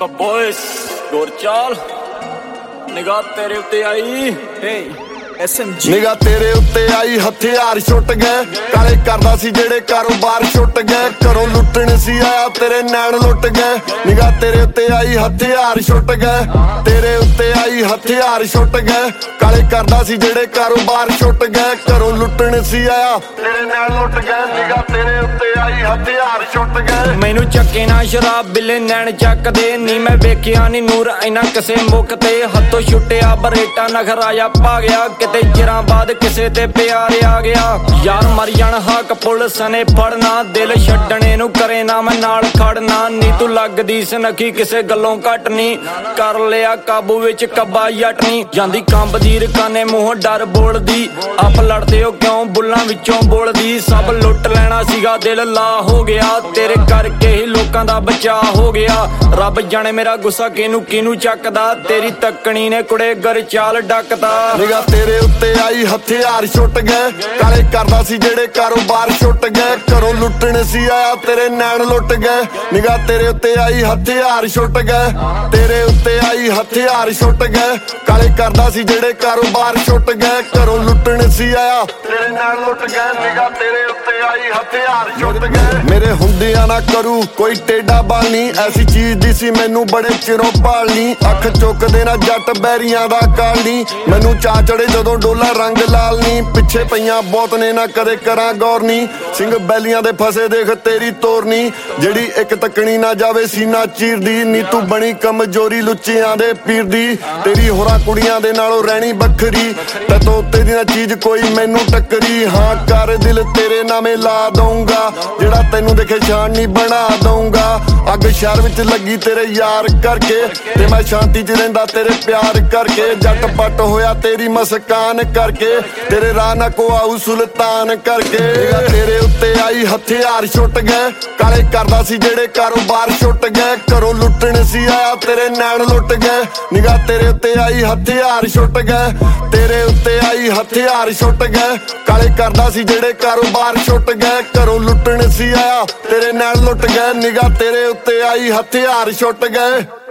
तो बॉयस गोरचाल निगाह तेरे उत्ते आई SMG निगाह तेरे उत्ते आई हथियार छुट गए काले करदा सी जेड़े कारोबार छुट गए घरों लुटण सी आया तेरे नैन लुट गए निगाह तेरे उत्ते आई हथियार छुट गए तेरे उत्ते आई हथियार छुट गए काले करदा सी जेड़े कारोबार छुट गए घरों लुटण सी आया तेरे नैन लुट गए निगाह तेरे उत्ते आई हथियार छुट गए मैनू चक्के ना शराब बिले नैन चकदे नी मैं वेखिया नी नूर इना किसे मुख ते हथों छुट्टिया बरेटा नखराया पा गया किते चिरां बाद किसे ते प्यार आ गया यार मर जाण हक पुलिस ने फड़ना दिल छड्डणे नू करे ना मैं नाल खड़ना नी तू लगदी सनखी किसे गल्लों घट नी कर लिया काबू विच कब्बा जट नी जांदी कंबदी रकाने मूंह डर बोलदी आप लड़दे हो क्यों बुल्लां विचों बोलदी सब लुट लेना सीगा दिल ला हो गया तेरे करके ही लोकां दा बचा हो गया रब जाने मेरा गुस्सा किनू किनू चकदा तेरी तकनी ने कुड़े गरचाल डकदा निगाह तेरे उत्ते आई हथियार छुट गए काले करदा सी जेड़े कारोबार छुट गए घरों लुटण सी आया तेरे नैन लुट गए निगाह तेरे उत्ते आई हथियार छुट गए तेरे उत्ते आई हथियार छुट गए काले करदा सी जेड़े कारोबार छुट गए घरों लुटण सी आया तेरे नैन लुट गए निगाह तेरे उत्ते आई हथियार छुट गए मेरे हुंदियां ना करू कोई टेढ़ा बालनी ऐसी चीज दी सी मैनू बड़े चिरों पालनी अख चुकदे ना जट बैरियां दा कालनी मैनू चा चढ़े जदों डोला रंग लाल नी पिछे पईयां बहुत ने ना कदे करा गौर नी सिंह बैलियां दे फसे देख तेरी तोरनी जेड़ी एक तकनी ना जावे सीना चीरदी नी तू बनी कमजोरी लुच्चियां दे पीर दी तेरी होरां कुड़ियां दे नालों रहनी बखरी तैतों उत्ते दी ना चीज कोई मैनू टक्करी हाँ कर दिल तेरे नामे ला दूंगा जेड़ा तैनू देखे शान नहीं बना दूंगा अग शहर विच लगी तेरे यार करके ते मैं शांति च रहिंदा तेरे प्यार करके जट पट होया तेरी मस्कान करके तेरे राह ना को आऊ सुल्तान करके तेरे उत्ते आई हथियार छुट गए काले करदा सी जेड़े कारोबार छुट गए घरों लुटण सी आया तेरे नैन लुट गए निगाह तेरे उत्ते आई हथियार छुट गए तेरे उत्ते आई हथियार छुट गए काले करदा सी जेड़े कारोबार छुट गए घरों लुटण सी आया तेरे नैन लुट गए निगाह तेरे उत्ते आई हथियार छुट गए।